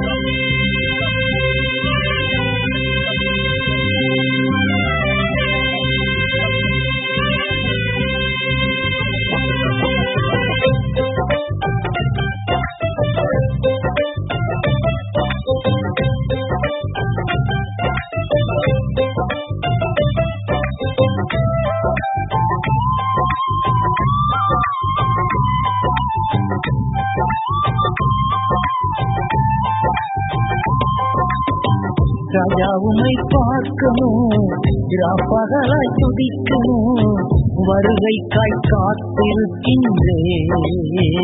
ராஜா உம்மை பார்க்கணும், பகலாய் துதிக்கணும், வருகைக்காய் காத்திருக்கின்றேன்.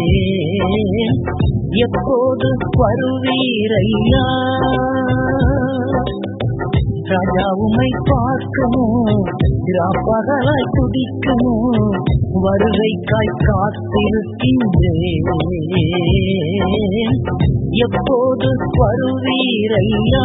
எப்போது வருவீரையா? ராஜா உம்மை பார்க்கணும், பகலாய் துதிக்கணும், வருகைக்காய் காத்திருக்கின்றேன். எப்போது வருவீரையா?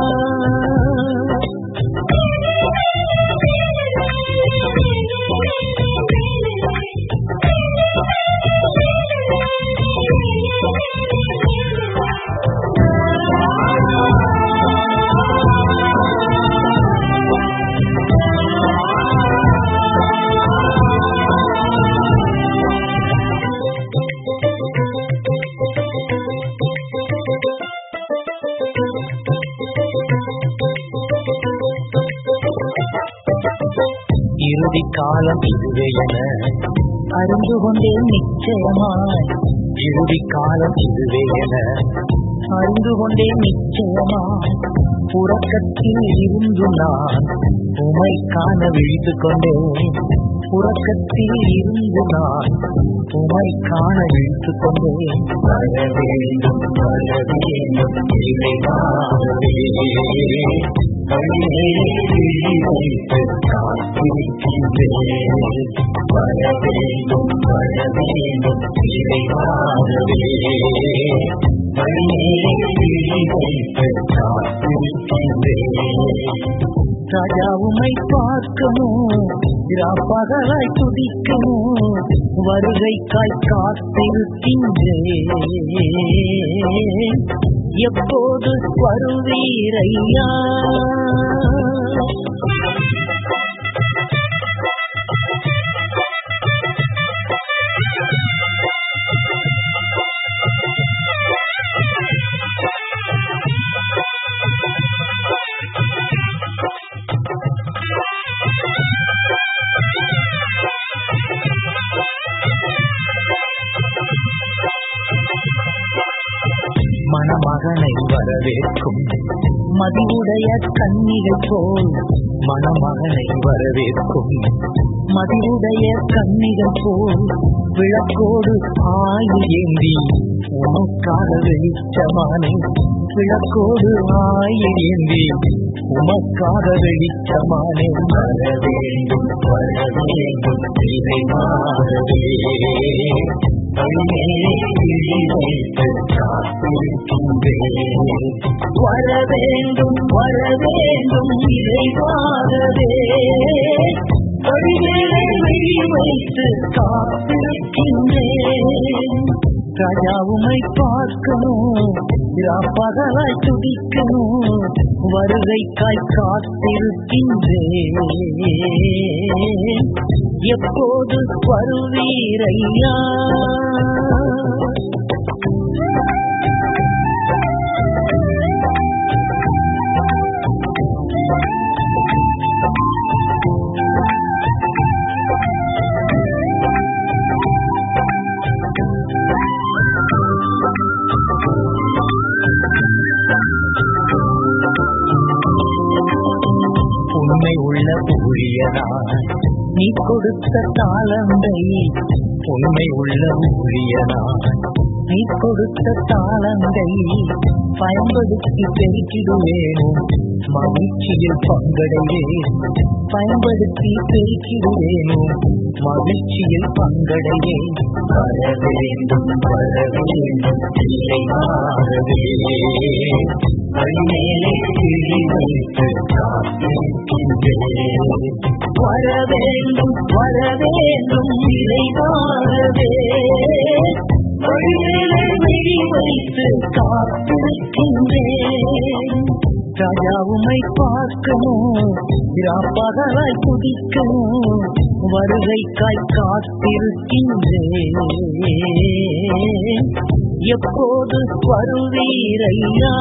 இறுதி காலம் இதுவே என அறிந்து கொண்டேன் நிச்சயமாய். இறுதி காலம் இதுவே என அறிந்து கொண்டேன் நிச்சயமாய். உறக்கத்தில் இருந்து நான் உமை காண விழித்து கொண்டேன். உறக்கத்தில் இருந்து நான் உமை காண விழித்து கொண்டேன். ராஜா உம்மை பார்க்கணும், பகலாய் துதிக்கணும், வருகைக்காய் காத்திருக்கின்றேன். எப்போது வருவீரையா? மணமகனை வரவேற்கும் மதிவுடைய கன்னிகள் போல், மணமகனை வரவேற்கும் மதிவுடைய கன்னிகள் போல், விளக்கோடு ஆயில் ஏந்தி உமக்காக வெளிச்சமானே. விளக்கோடு ஆயில் ஏந்தி உமக்காக வெளிச்சமானே. வரவேண்டும் வரவேண்டும் இறைவாகவே, வரவேண்டும் வரவேண்டும் இறைவாகவே, வழிகளை வைத்து காத்திருக்கின்றேன். ராஜா உம்மை பார்க்கணும், பகலாய் துதிக்கணும், வருகைக்காய் காத்திருக்கின்றேன். எப்போது வருவீரையா? உண்மை உள்ள ஊழியனாய் நீ கொடுத்த தாளந்தை, உண்மை உள்ள ஊழியனாய் நீ கொடுத்த தாளந்தை பயன்படுத்தி பெருக்கிடுவேனும், மகிழ்ச்சியில் பங்கடைவேன். பயன்படுத்தி பெருக்கிடுவேனும், மகிழ்ச்சியில் பங்கடைவேன். வரவேண்டும் வரவேண்டும் இறைவாகவே, வழிமேலே கிழி வைத்து காத்திருக்கின்றேன். வரவேண்டும் வரவேண்டும் இறைவாகவே, வழிமேலே கிழி வைத்து காத்திருக்கின்றேன். ராஜாவுமை பார்க்கணும், பகலாய் துதிக்கணும், வருகைக்காய் காத்திருக்கின்றேன். எப்போது வருவீரையா?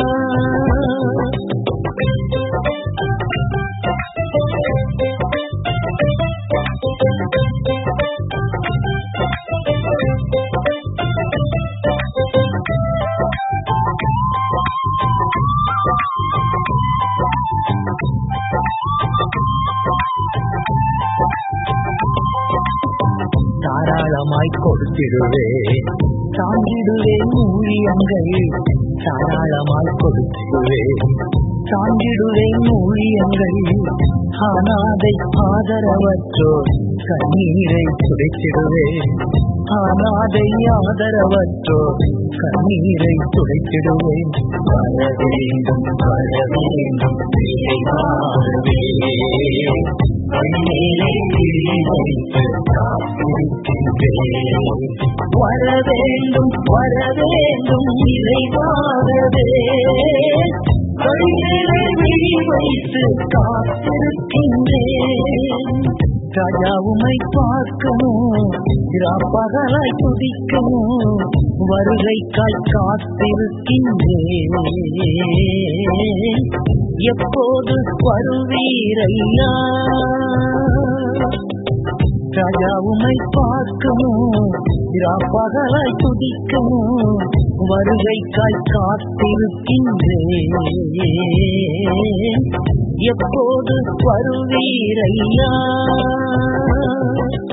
தாராளமாய் கொடுத்திடுவேன், சாங்கிடுவேன் ஊழியங்கள். தாராளமாய் கொடுத்திடுவேன், சாங்கிடுவேன் ஊழியங்கள். ஆனாதை ஆதரவற்றோர் கண்ணீரை துடைத்திடுவேன். ஆனாதை ஆதரவற்றோர் கண்ணீரை துடைத்திடுவேன். வரவேண்டும் வரவேண்டும் இறைவாகவே, கண்ணீரை வைத்து காத்திருக்கின்றேன். வரவேண்டும் வரவேண்டும் இறைவாகவே, கண்ணீரை வைத்து காத்திருக்கின்றேன். ராஜாவுமை பார்க்கணும், பகலாய் துதிக்கணும், வருகைக்காய் காத்திருக்கின்றேன். எப்போது வருவீரையா? ராஜாவுமை பார்க்கணும், பகலாய் துதிக்கணும், வருகைக்காய் காத்திருக்கின்றேன். எப்போது வருவீரையா?